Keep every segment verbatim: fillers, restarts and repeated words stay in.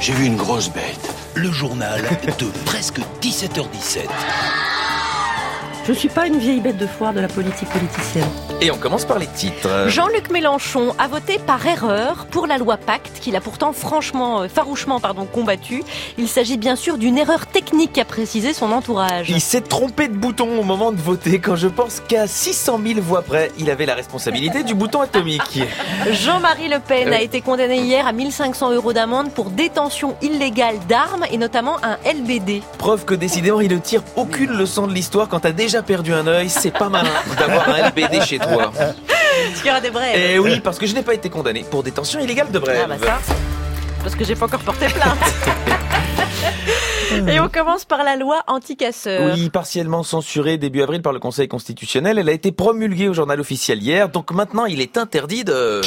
J'ai vu une grosse bête. Le journal de presque dix-sept heures dix-sept. Je suis pas une vieille bête de foire de la politique politicienne. Et on commence par les titres. Jean-Luc Mélenchon a voté par erreur pour la loi Pacte, qu'il a pourtant franchement, euh, farouchement pardon, combattu. Il s'agit bien sûr d'une erreur technique, a précisé son entourage. Il s'est trompé de bouton au moment de voter, quand je pense qu'à six cent mille voix près, il avait la responsabilité du bouton atomique. Jean-Marie Le Pen Euh. a été condamné hier à mille cinq cents euros d'amende pour détention illégale d'armes et notamment un L B D. Preuve que décidément, il ne tire aucune leçon de l'histoire. Quand t'as déjà perdu un œil, c'est pas malin d'avoir un L B D chez toi. Parce qu'il y aura des brèves. Et oui, parce que je n'ai pas été condamné pour détention illégale de brève. Ah bah ça, parce que j'ai pas encore porté plainte. Et on commence par la loi anti-casseurs. Oui, partiellement censurée début avril par le Conseil constitutionnel, elle a été promulguée au journal officiel hier, donc maintenant il est interdit de...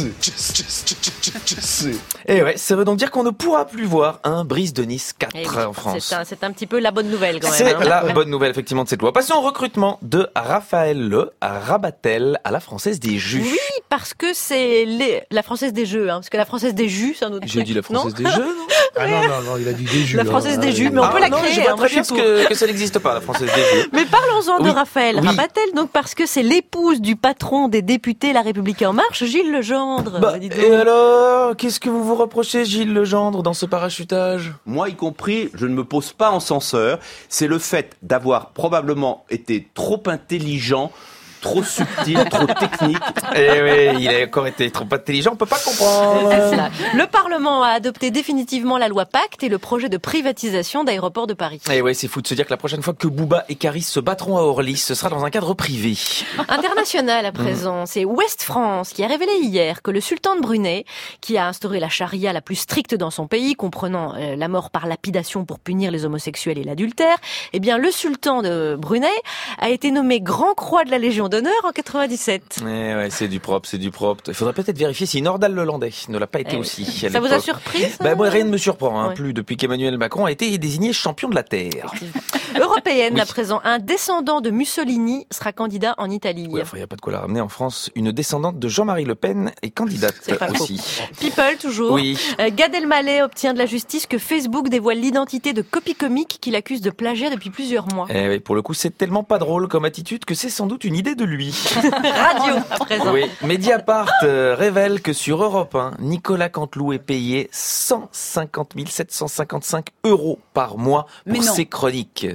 Et ouais, ça veut donc dire qu'on ne pourra plus voir un Brise de Nice quatre Eh oui, en France. C'est un, c'est un petit peu la bonne nouvelle quand même. C'est hein. la bonne nouvelle effectivement de cette loi. Passons au recrutement de Raphaël Le à Rabatel à la Française des Jus. Oui, parce que c'est les... la Française des Jeux, hein, parce que la Française des Jus, c'est un autre J'ai truc. dit la Française Non des Jeux, non Ah non, non, non, il a dit des jus. La Française hein. des Jus, mais on Ah peut la non, créer. je vois hein, moi, très bien je suis ce que, que ça n'existe pas, la Française des Jeux. Mais parlons-en Oui. de Raphaël Oui. Rabatel, donc parce que c'est l'épouse du patron des députés La République En Marche, Gilles Legendre. Bah, Dis donc. et alors, qu'est-ce que vous vous reprochez, Gilles Legendre, dans ce parachutage? Moi y compris, je ne me pose pas en censeur. C'est le fait d'avoir probablement été trop intelligent, trop subtil, trop technique. Eh oui, il a encore été trop intelligent, on peut pas comprendre. C'est cela. Le Parlement a adopté définitivement la loi Pacte et le projet de privatisation d'Aéroports de Paris. Eh ouais, c'est fou de se dire que la prochaine fois que Booba et Caris se battront à Orly, ce sera dans un cadre privé. International à présent, c'est Ouest France qui a révélé hier que le sultan de Brunei, qui a instauré la charia la plus stricte dans son pays, comprenant euh, la mort par lapidation pour punir les homosexuels et l'adultère, eh bien le sultan de Brunei a été nommé Grand Croix de la Légion d'honneur en quatre-vingt-dix-sept. Eh ouais, c'est du propre, c'est du propre. Il faudrait peut-être vérifier si Nordal Lelandais ne l'a pas été Eh oui. aussi. à Ça vous a l'époque. surpris ça Bah moi rien ne me surprend, hein, Ouais. plus depuis qu'Emmanuel Macron a été désigné champion de la Terre. Européenne Oui. à présent, un descendant de Mussolini sera candidat en Italie. Oui, enfin, il n'y a pas de quoi la ramener en France. Une descendante de Jean-Marie Le Pen est candidate C'est pas faux. aussi. People toujours. Oui. Euh, Gad Elmaleh obtient de la justice que Facebook dévoile l'identité de Copy Comic qu'il accuse de plagiat depuis plusieurs mois. Eh oui, pour le coup, c'est tellement pas drôle comme attitude que c'est sans doute une idée de lui. Radio à présent. Oui, Mediapart euh, révèle que sur Europe un, Nicolas Canteloup est payé cent cinquante mille sept cent cinquante-cinq euros par mois Mais pour non. ses chroniques.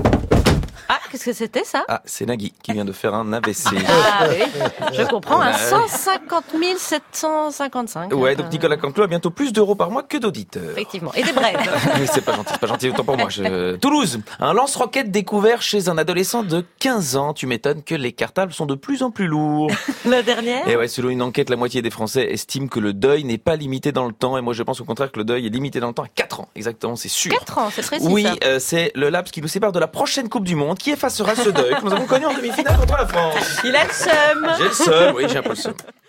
Ah, qu'est-ce que c'était ça? Ah, c'est Nagui qui vient de faire un A V C. Ah oui, je comprends, à Ouais. cent cinquante mille sept cent cinquante-cinq. Ouais, donc Nicolas Canteloup a bientôt plus d'euros par mois que d'auditeurs. Effectivement. Et des brèves. Mais c'est pas gentil, c'est pas gentil, autant pour moi. Je... Toulouse, un lance-roquette découvert chez un adolescent de quinze ans. Tu m'étonnes que les cartables sont de plus en plus lourds. La dernière? Et ouais, selon une enquête, la moitié des Français estiment que le deuil n'est pas limité dans le temps. Et moi, je pense au contraire que le deuil est limité dans le temps à quatre ans. Exactement, c'est sûr. quatre ans, c'est précis Oui, ça. euh, c'est le laps qui nous sépare de la prochaine Coupe du Monde qui effacera ce deuil que nous avons connu en demi-finale contre la France. Il a le seum. J'ai le seum, oui, j'ai un peu le seum.